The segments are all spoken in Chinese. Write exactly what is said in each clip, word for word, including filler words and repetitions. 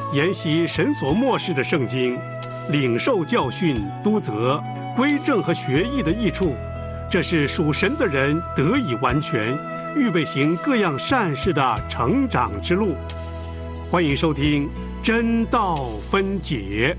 研习神所默示的圣经，领受教训、督责、归正和学艺的益处，这是属神的人得以完全，预备行各样善事的成长之路。欢迎收听真道分解。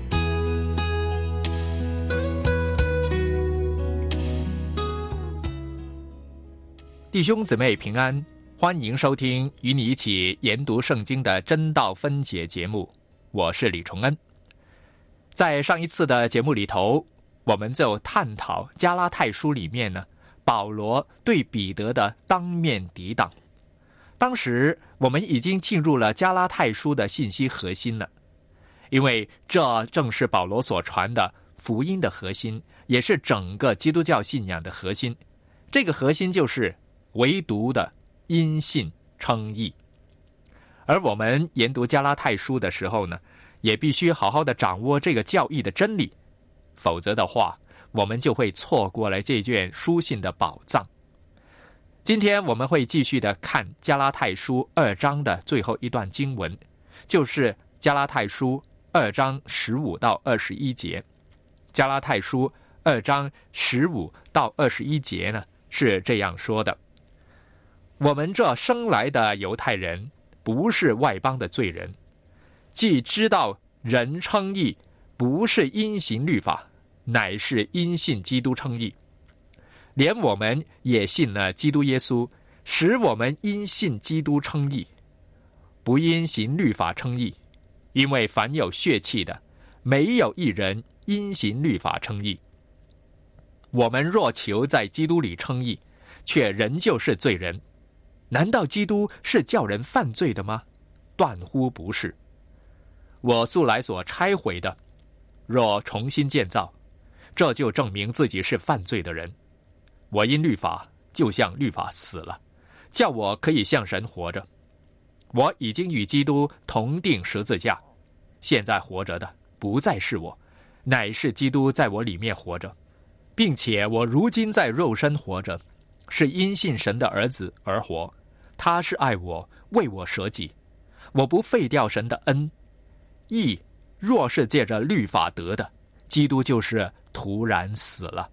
弟兄姊妹平安，欢迎收听与你一起研读圣经的真道分解节目，我是李崇恩。在上一次的节目里头，我们就探讨加拉太书里面呢，保罗对彼得的当面抵挡。当时我们已经进入了加拉太书的信息核心了，因为这正是保罗所传的福音的核心，也是整个基督教信仰的核心。这个核心就是唯独的因信称义。而我们研读加拉太书的时候呢，也必须好好的掌握这个教义的真理，否则的话我们就会错过了这卷书信的宝藏。今天我们会继续的看加拉太书二章的最后一段经文，就是加拉太书二章十五到二十一节。加拉太书二章十五到二十一节呢，是这样说的：我们这生来的犹太人，不是外邦的罪人，既知道人称义不是因行律法，乃是因信基督称义，连我们也信了基督耶稣，使我们因信基督称义，不因行律法称义，因为凡有血气的，没有一人因行律法称义。我们若求在基督里称义，却仍旧是罪人。难道基督是叫人犯罪的吗？断乎不是。我素来所拆毁的，若重新建造，这就证明自己是犯罪的人。我因律法就像律法死了，叫我可以向神活着。我已经与基督同定十字架，现在活着的不再是我，乃是基督在我里面活着，并且我如今在肉身活着，是因信神的儿子而活。他是爱我，为我舍己。我不废掉神的恩。义若是借着律法得的，基督就是徒然死了。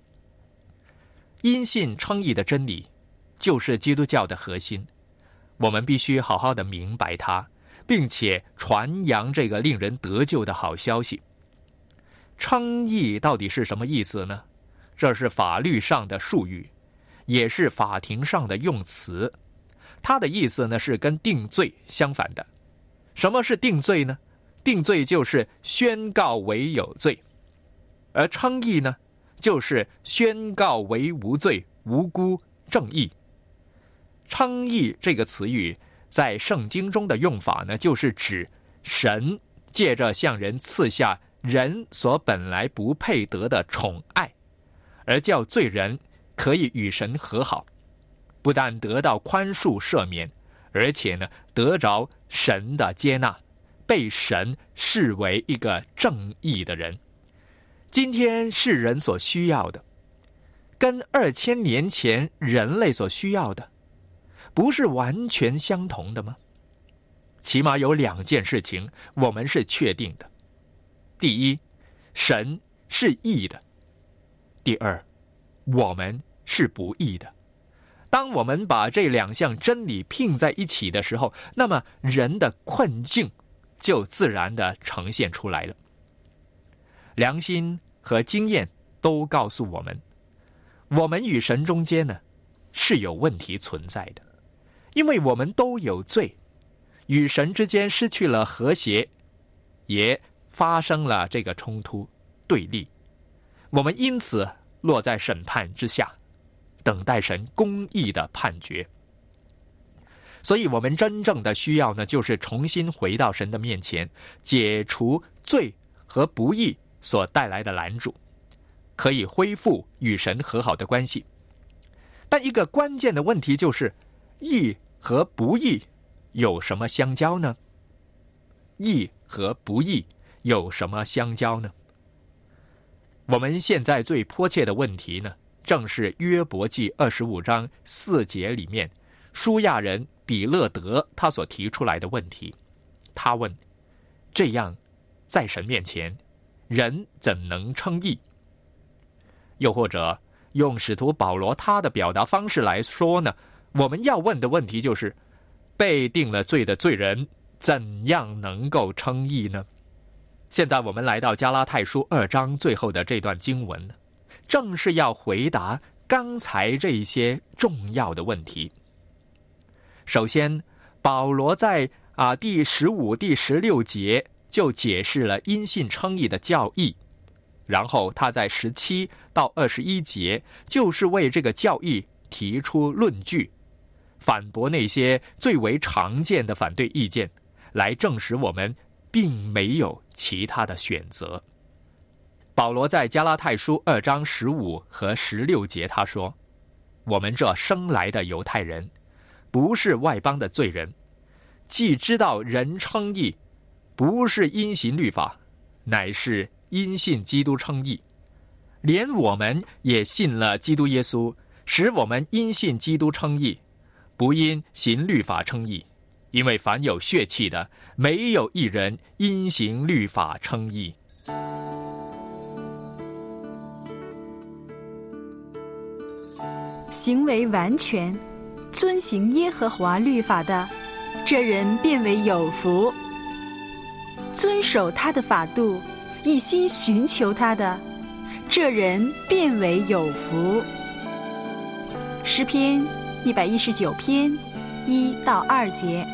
因信称义的真理就是基督教的核心，我们必须好好的明白它，并且传扬这个令人得救的好消息。称义到底是什么意思呢？这是法律上的术语，也是法庭上的用词。它的意思呢，是跟定罪相反的。什么是定罪呢？定罪就是宣告为有罪，而称义呢，就是宣告为无罪、无辜、正义。称义这个词语在圣经中的用法呢，就是指神借着向人赐下人所本来不配得的宠爱，而叫罪人可以与神和好，不但得到宽恕赦免，而且呢，得着神的接纳，被神视为一个正义的人。今天世人所需要的，跟二千年前人类所需要的，不是完全相同的吗？起码有两件事情我们是确定的：第一，神是义的；第二，我们是不义的。当我们把这两项真理拼在一起的时候，那么人的困境就自然地呈现出来了。良心和经验都告诉我们，我们与神中间呢是有问题存在的，因为我们都有罪，与神之间失去了和谐，也发生了这个冲突对立，我们因此落在审判之下，等待神公义的判决。所以我们真正的需要呢，就是重新回到神的面前，解除罪和不义所带来的拦阻，可以恢复与神和好的关系。但一个关键的问题就是，义和不义有什么相交呢？义和不义有什么相交呢？我们现在最迫切的问题呢，正是约伯记二十五章四节里面书亚人比勒德他所提出来的问题。他问： 这样在神面前人怎能称义？又或者用使徒保罗他的表达方式来说呢，我们要问的问题就是，被定了罪的罪人怎样能够称义呢？现在我们来到加拉太书二章最后的这段经文，正是要回答刚才这些重要的问题。首先，保罗在啊第十五、第十六节就解释了因信称义的教义，然后他在十七到二十一节就是为这个教义提出论据，反驳那些最为常见的反对意见，来证实我们并没有其他的选择。保罗在加拉太书二章十五和十六节他说，我们这生来的犹太人不是外邦的罪人，既知道人称义不是因行律法，乃是因信基督称义，连我们也信了基督耶稣，使我们因信基督称义，不因行律法称义，因为凡有血气的，没有一人因行律法称义。 行为完全，遵行耶和华律法的，这人变为有福；遵守他的法度，一心寻求他的，这人变为有福。诗篇一百一十九篇一到二节。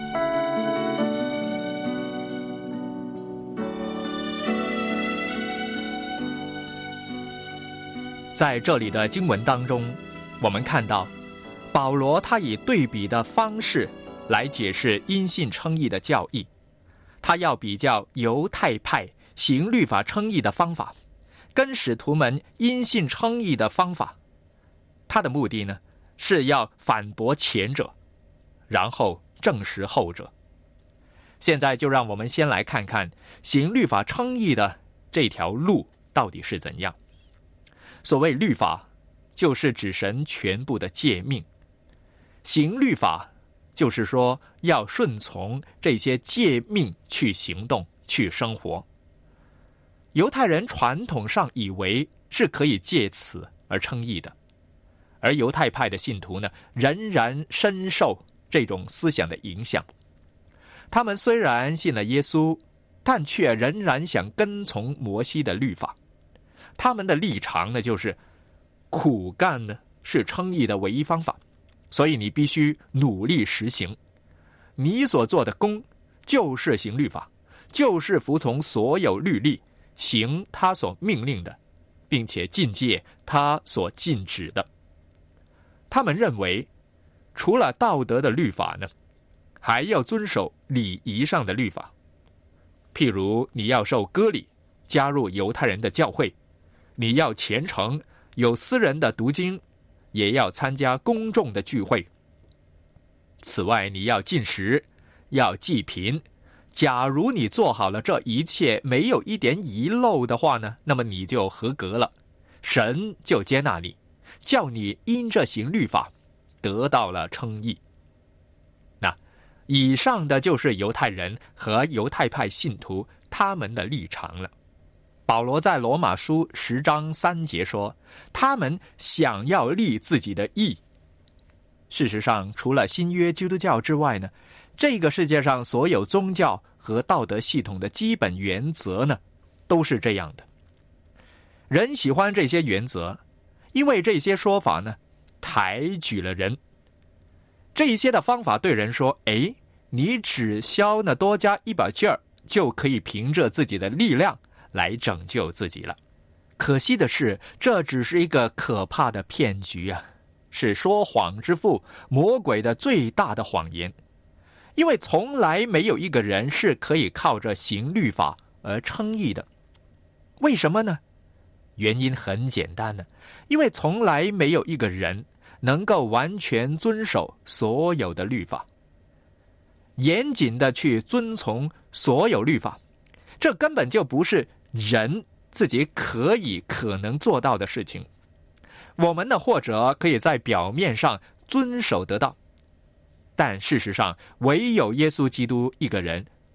在这里的经文当中，我们看到保罗他以对比的方式来解释因信称义的教义，他要比较犹太派行律法称义的方法跟使徒们因信称义的方法，他的目的呢是要反驳前者，然后证实后者。现在就让我们先来看看行律法称义的这条路到底是怎样。所谓律法，就是指神全部的诫命，行律法就是说要顺从这些诫命去行动去生活。犹太人传统上以为是可以借此而称义的，而犹太派的信徒呢，仍然深受这种思想的影响。他们虽然信了耶稣，但却仍然想跟从摩西的律法。他们的立场呢，就是苦干呢是称义的唯一方法，所以你必须努力实行。你所做的功就是行律法，就是服从所有律例，行他所命令的，并且禁戒他所禁止的。他们认为，除了道德的律法呢，还要遵守礼仪上的律法。譬如你要受割礼，加入犹太人的教会，你要虔诚，有私人的读经，也要参加公众的聚会。此外，你要禁食，要济贫。假如你做好了这一切，没有一点遗漏的话呢，那么你就合格了，神就接纳你，叫你因这行律法得到了称义。那以上的就是犹太人和犹太派信徒他们的立场了。保罗在罗马书十章三节说，他们想要立自己的义。事实上，除了新约基督教之外呢，这个世界上所有宗教和道德系统的基本原则呢，都是这样的。人喜欢这些原则，因为这些说法呢，抬举了人。这些的方法对人说，哎，你只需呢多加一把劲儿，就可以凭着自己的力量来拯救自己了。可惜的是，这只是一个可怕的骗局啊，是说谎之父魔鬼的最大的谎言。因为从来没有一个人是可以靠着行律法而称义的。为什么呢？原因很简单呢，因为从来没有一个人能够完全遵守所有的律法，严谨的去遵从所有律法，这根本就不是人自己可以可能做到的事情。我们呢，或者可以在表面上遵守得到，但事实上唯有耶稣基督一个人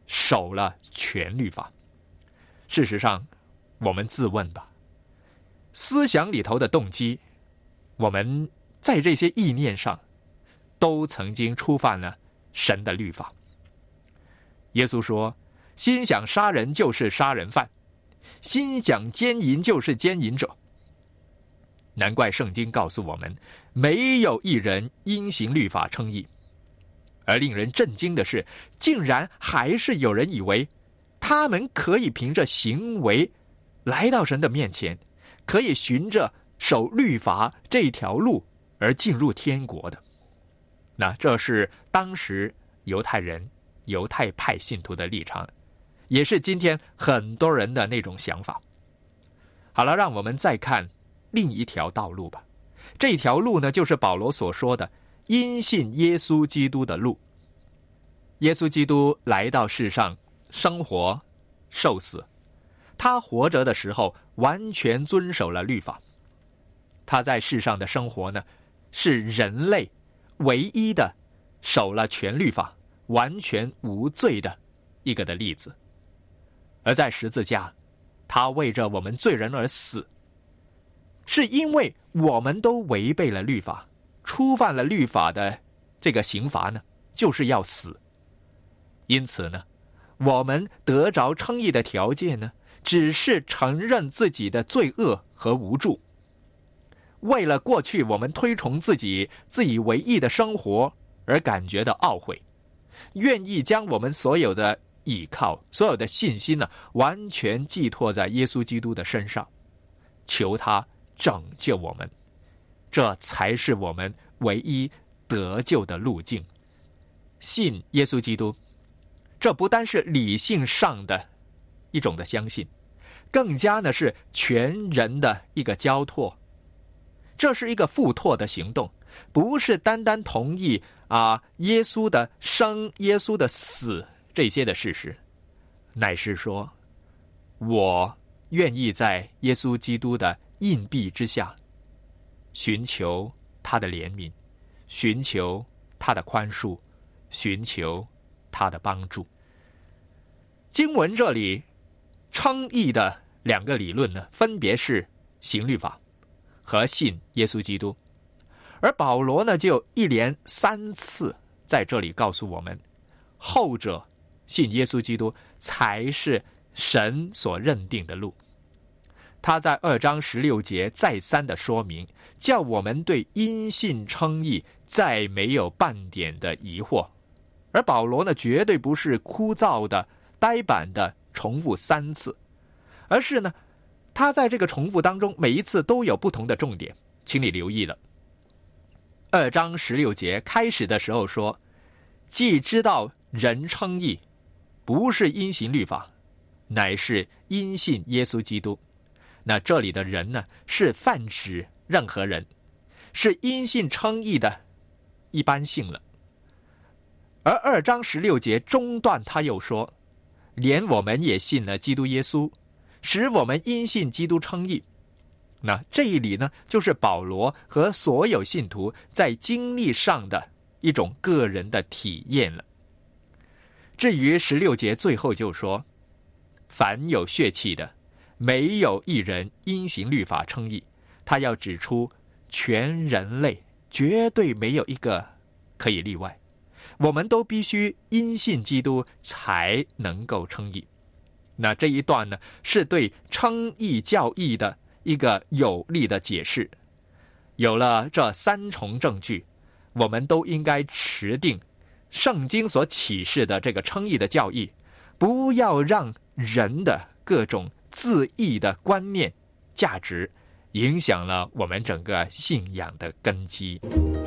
守了全律法。事实上，我们自问吧，思想里头的动机，我们在这些意念上都曾经触犯了神的律法。耶稣说，心想杀人就是杀人犯，心想奸淫就是奸淫者。难怪圣经告诉我们，没有一人因行律法称义。而令人震惊的是，竟然还是有人以为他们可以凭着行为来到神的面前，可以循着守律法这条路而进入天国的。那这是当时犹太人犹太派信徒的立场，也是今天很多人的那种想法。好了，让我们再看另一条道路吧。这条路呢，就是保罗所说的因信耶稣基督的路。耶稣基督来到世上生活受死，他活着的时候完全遵守了律法。他在世上的生活呢，是人类唯一的守了全律法完全无罪的一个的例子。而在十字架，他为着我们罪人而死，是因为我们都违背了律法，触犯了律法的这个刑罚呢，就是要死。因此呢，我们得着称义的条件呢，只是承认自己的罪恶和无助。为了过去我们推崇自己自以为义的生活而感觉到懊悔，愿意将我们所有的依靠、所有的信心呢，完全寄托在耶稣基督的身上，求他拯救我们。这才是我们唯一得救的路径。信耶稣基督，这不单是理性上的一种的相信，更加呢是全人的一个交托。这是一个付托的行动，不是单单同意啊耶稣的生、耶稣的死这些的事实，乃是说，我愿意在耶稣基督的荫庇之下，寻求他的怜悯，寻求他的宽恕，寻求他的帮助。经文这里称义的两个理论呢，分别是行律法和信耶稣基督。而保罗呢，就一连三次在这里告诉我们，后者信耶稣基督才是神所认定的路。他在二章十六节再三的说明，叫我们对因信称义再没有半点的疑惑。而保罗呢，绝对不是枯燥的、呆板的重复三次，而是呢，他在这个重复当中，每一次都有不同的重点，请你留意了。二章十六节开始的时候说，既知道人称义，不是因行律法，乃是因信耶稣基督。那这里的人呢，是泛指任何人，是因信称义的一般性了。而二章十六节中段他又说，连我们也信了基督耶稣，使我们因信基督称义。那这里呢，就是保罗和所有信徒在经历上的一种个人的体验了。至于十六节最后就说，凡有血气的，没有一人因行律法称义。他要指出全人类绝对没有一个可以例外，我们都必须因信基督才能够称义。那这一段呢，是对称义教义的一个有力的解释。有了这三重证据，我们都应该持定圣经所启示的这个称义的教义，不要让人的各种自义的观念、价值影响了我们整个信仰的根基。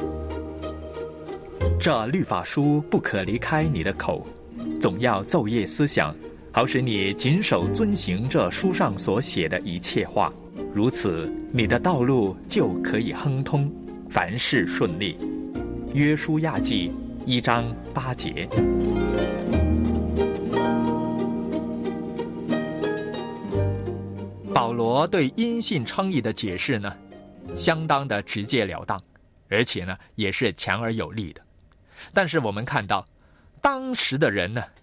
这律法书不可离开你的口，总要昼夜思想，好使你谨守遵行这书上所写的一切话。如此，你的道路就可以亨通，凡事顺利。约书亚记一章八节。保罗对因信称义的解释呢，相当的直截了当，而且呢，也是强而有力的。但是我们看到，当时的人呢，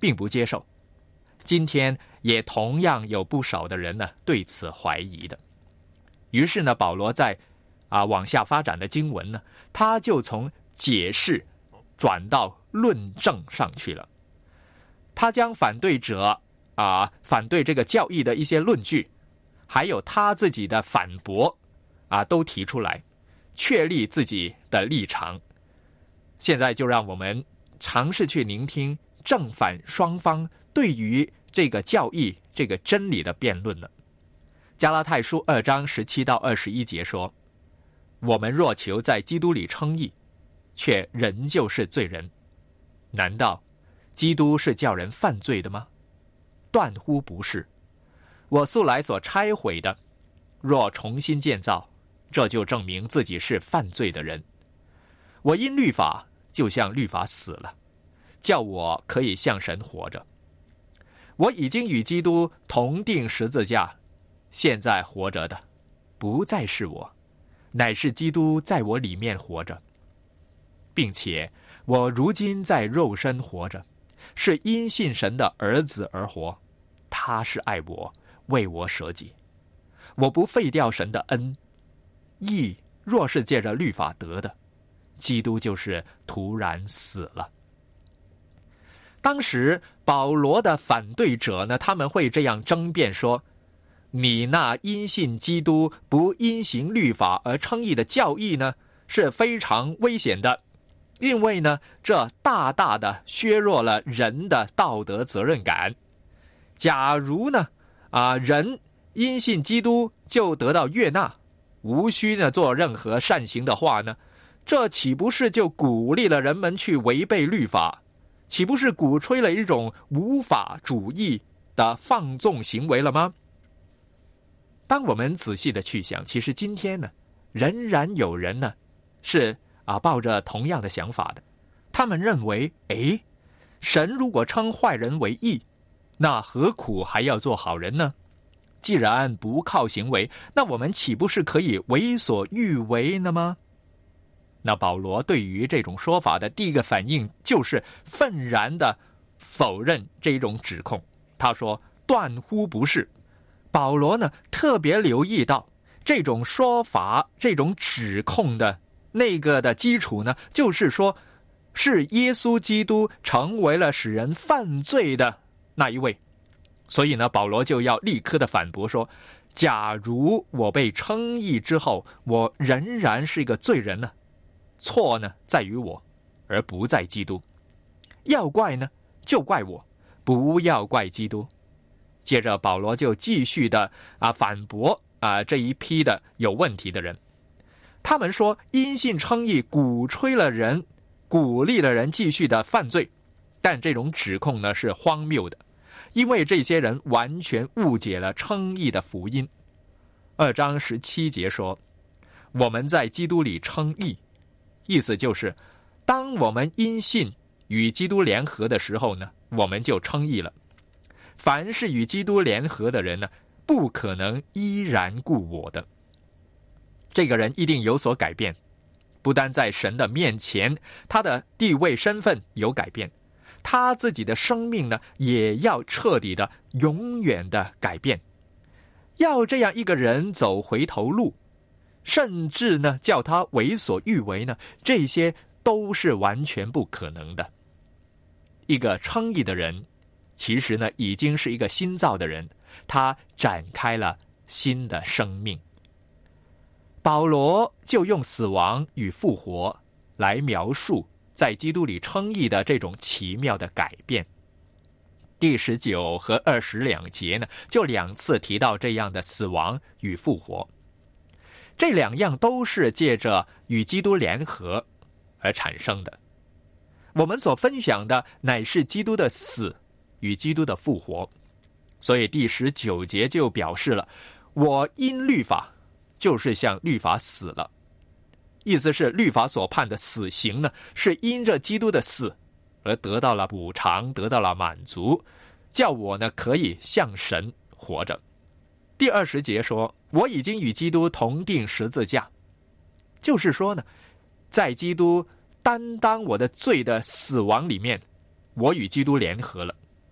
并不接受。今天也同样有不少的人呢对此怀疑的。于是呢，保罗在啊往下发展的经文呢，他就从解释转到论证上去了。他将反对者啊反对这个教义的一些论据，还有他自己的反驳啊都提出来，确立自己的立场。现在就让我们尝试去聆听正反双方对于这个教义、这个真理的辩论了。加拉太书二章十七到二十一节说：我们若求在基督里称义，却仍旧是罪人。难道基督是叫人犯罪的吗？断乎不是。我素来所拆毁的，若重新建造，这就证明自己是犯罪的人。我因律法就像律法死了，叫我可以向神活着。我已经与基督同定十字架，现在活着的不再是我，乃是基督在我里面活着，并且我如今在肉身活着，是因信神的儿子而活。他是爱我，为我舍己。我不废掉神的恩。义若是借着律法得的，基督就是突然死了。当时保罗的反对者呢，他们会这样争辩说：你那因信基督不因行律法而称义的教义呢，是非常危险的，因为呢，这大大的削弱了人的道德责任感。假如呢，啊，人因信基督就得到悦纳，无需呢做任何善行的话呢，这岂不是就鼓励了人们去违背律法？岂不是鼓吹了一种无法主义的放纵行为了吗？当我们仔细的去想，其实今天呢，仍然有人呢是啊抱着同样的想法的。他们认为，诶，神如果称坏人为义，那何苦还要做好人呢？既然不靠行为，那我们岂不是可以为所欲为呢吗？那保罗对于这种说法的第一个反应就是愤然的否认这种指控。他说：断乎不是。保罗呢特别留意到这种说法、这种指控的那个的基础呢，就是说是耶稣基督成为了使人犯罪的那一位。所以呢，保罗就要立刻的反驳说：假如我被称义之后，我仍然是一个罪人呢，错呢在于我，而不在基督。要怪呢就怪我，不要怪基督。接着保罗就继续的啊反驳啊这一批的有问题的人。他们说因信称义鼓吹了人，鼓励了人继续的犯罪，但这种指控呢是荒谬的，因为这些人完全误解了称义的福音。二章十七节说：我们在基督里称义，意思就是当我们因信与基督联合的时候呢，我们就称义了。凡是与基督联合的人呢，不可能依然故我的。这个人一定有所改变，不单在神的面前，他的地位身份有改变，他自己的生命呢，也要彻底的、永远的改变。要这样一个人走回头路，甚至呢，叫他为所欲为呢，这些都是完全不可能的。一个称义的人，其实呢，已经是一个新造的人，他展开了新的生命。保罗就用死亡与复活来描述在基督里称义的这种奇妙的改变。第十九和二十两节呢，就两次提到这样的死亡与复活。这两样都是借着与基督联合而产生的。我们所分享的乃是基督的死与基督的复活，所以第十九节就表示了，我因律法就是向律法死了。意思是律法所判的死刑呢，是因着基督的死而得到了补偿，得到了满足，叫我呢可以向神活着。第二十节说，我已经与基督同定十字架，就是说呢，在基督担当我的罪的死亡里面，我与基督联合了，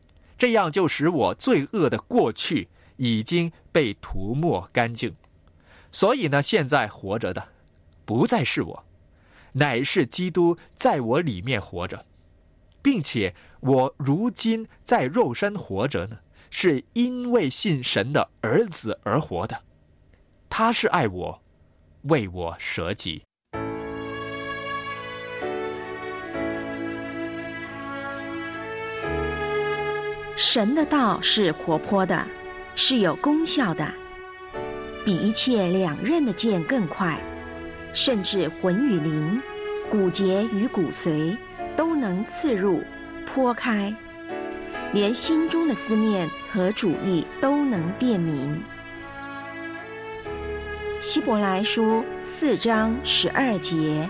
这样就使我罪恶的过去已经被涂抹干净。所以呢，现在活着的不再是我，乃是基督在我里面活着，并且我如今在肉身活着呢，是因为信神的儿子而活的。他是爱我，为我舍己。 神的道是活泼的，是有功效的，比一切两刃的剑更快，甚至魂与灵、骨节与骨髓都能刺入、剖开，连心中的思念和主意都能辨明。希伯来书四章十二节。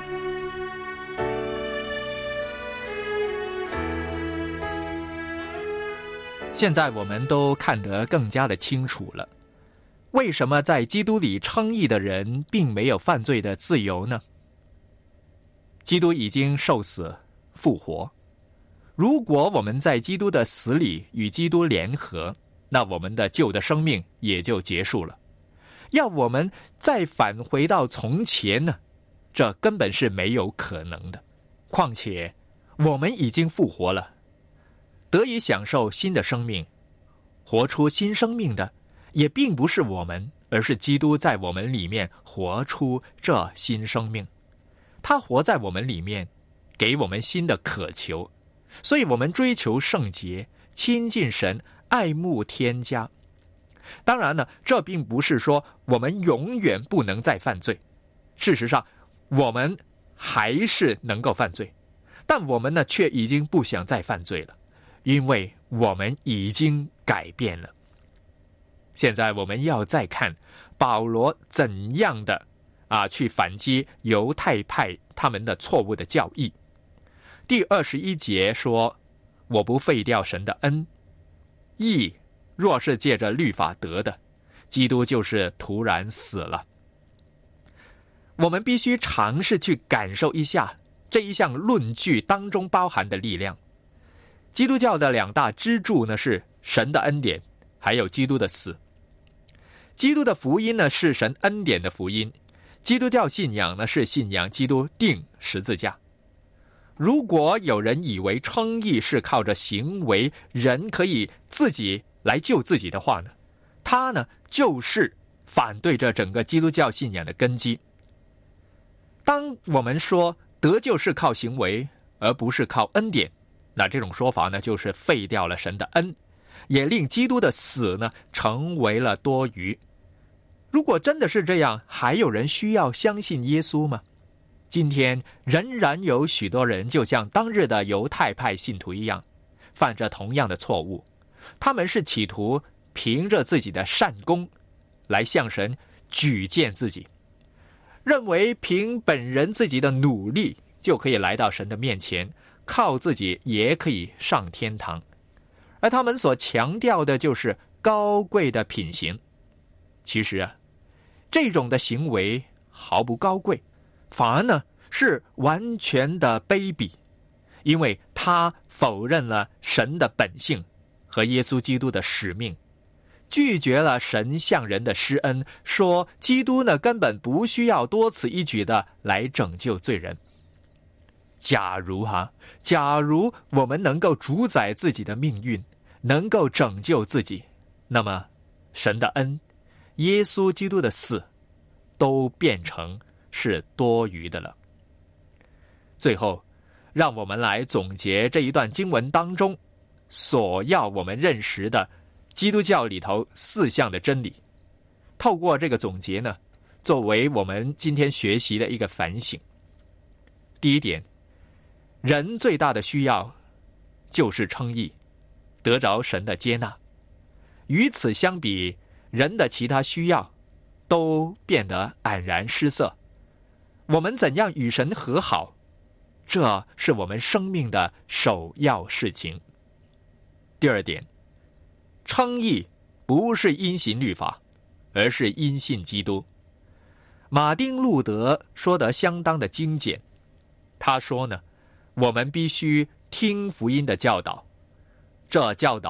现在我们都看得更加的清楚了，为什么在基督里称义的人并没有犯罪的自由呢？基督已经受死复活，如果我们在基督的死里与基督联合，那我们的旧的生命也就结束了。要我们再返回到从前呢，这根本是没有可能的。况且我们已经复活了，得以享受新的生命，活出新生命的也并不是我们，而是基督在我们里面活出这新生命。他活在我们里面，给我们新的渴求，所以我们追求圣洁，亲近神，爱慕天家。当然呢，这并不是说我们永远不能再犯罪，事实上我们还是能够犯罪，但我们呢却已经不想再犯罪了，因为我们已经改变了。现在我们要再看保罗怎样的啊去反击犹太派他们的错误的教义。第二十一节说，我不废掉神的恩，义若是借着律法得的，基督就是突然死了。我们必须尝试去感受一下这一项论据当中包含的力量。基督教的两大支柱呢是神的恩典，还有基督的死。基督的福音呢是神恩典的福音，基督教信仰呢是信仰基督钉十字架。如果有人以为称义是靠着行为，人可以自己来救自己的话呢，他呢就是反对着整个基督教信仰的根基。当我们说得救是靠行为，而不是靠恩典，那这种说法呢就是废掉了神的恩，也令基督的死呢成为了多余。如果真的是这样，还有人需要相信耶稣吗？今天仍然有许多人就像当日的犹太派信徒一样，犯着同样的错误。他们是企图凭着自己的善功来向神举荐自己，认为凭本人自己的努力就可以来到神的面前，靠自己也可以上天堂。而他们所强调的就是高贵的品行。其实啊，这种的行为毫不高贵，反而呢是完全的卑鄙，因为他否认了神的本性和耶稣基督的使命，拒绝了神向人的施恩，说基督呢根本不需要多此一举的来拯救罪人。假如哈，假如我们能够主宰自己的命运，能够拯救自己，那么神的恩、耶稣基督的死都变成是多余的了。最后，让我们来总结这一段经文当中所要我们认识的基督教里头四项的真理。透过这个总结呢，作为我们今天学习的一个反省。第一点，人最大的需要就是称义，得着神的接纳。与此相比，人的其他需要都变得黯然失色。我们怎样与神和好，这是我们生命的首要事情。第二点，称义不是因行律法，而是因信基督。马丁路德说得相当的精简，他说呢，我们必须听福音的教导，这教导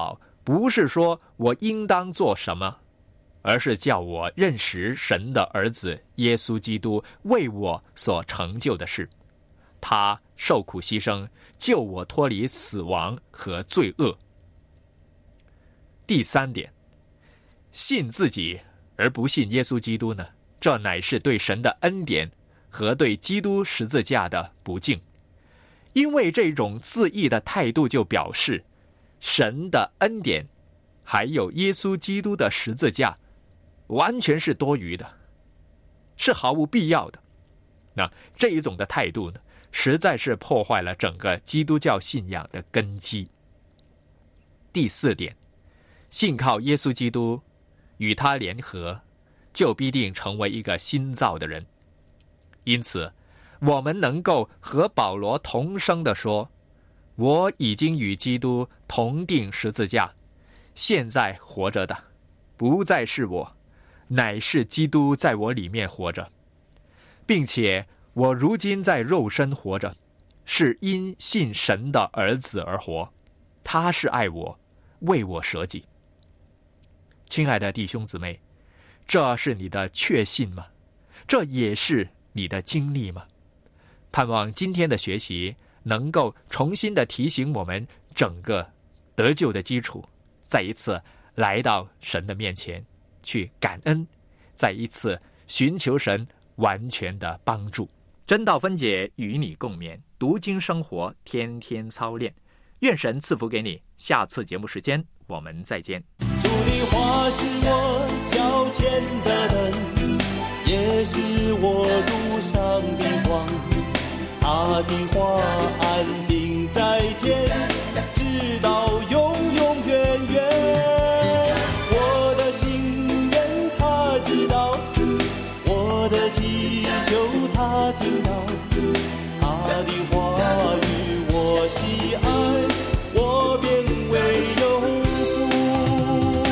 不是说我应当做什么，而是叫我认识神的儿子耶稣基督为我所成就的事。他受苦牺牲，救我脱离死亡和罪恶。第三点，信自己而不信耶稣基督呢，这乃是对神的恩典和对基督十字架的不敬。因为这种自义的态度就表示神的恩典还有耶稣基督的十字架完全是多余的，是毫无必要的。那这一种的态度呢，实在是破坏了整个基督教信仰的根基。第四点，信靠耶稣基督，与他联合，就必定成为一个新造的人。因此我们能够和保罗同声地说，我已经与基督同定十字架，现在活着的不再是我，乃是基督在我里面活着，并且我如今在肉身活着，是因信神的儿子而活，他是爱我，为我舍己。亲爱的弟兄姊妹，这是你的确信吗？这也是你的经历吗？盼望今天的学习能够重新的提醒我们整个得救的基础，再一次来到神的面前去感恩，再一次寻求神完全的帮助。真道分解与你共勉，读经生活，天天操练。愿神赐福给你。下次节目时间我们再见。 主的话是我脚前的灯，也是我路上的光。他的话安定在天，直到永永远远。我的心愿他知道，我的祈求他听到。他的话语我喜爱，我便为有福。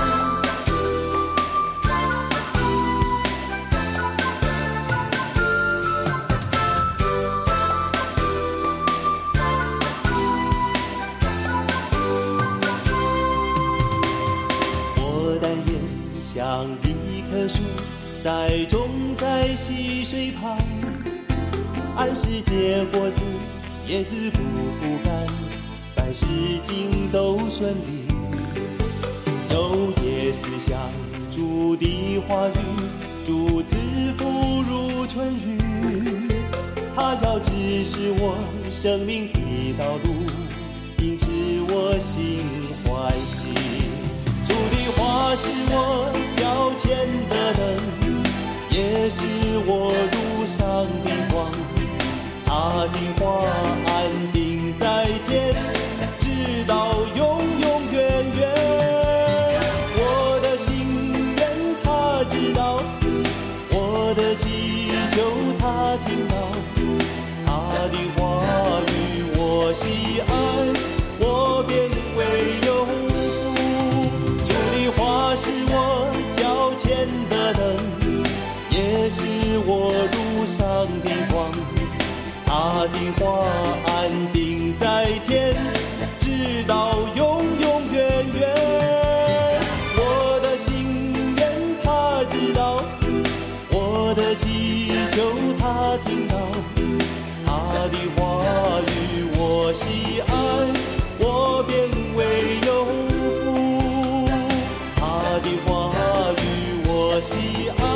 我但愿像一棵树，栽种在溪水旁，按时结果子，叶子不枯干，凡事尽都顺利。昼夜思想主的话语，主赐福如春雨。他要指示我生命的道路，因此我心欢喜。主的话是我脚前的灯，也是我路上的光。他的话安定在天，直到永永远远。我的心愿他知道，我的祈求他听到。他的话语我喜爱，我便为有福。主的话是我脚前的灯，也是我路上的光。他的话安定在天，直到永永远远。我的心愿他知道，我的祈求他听到。他的话语我喜爱，我便为有福。他的话语我喜爱。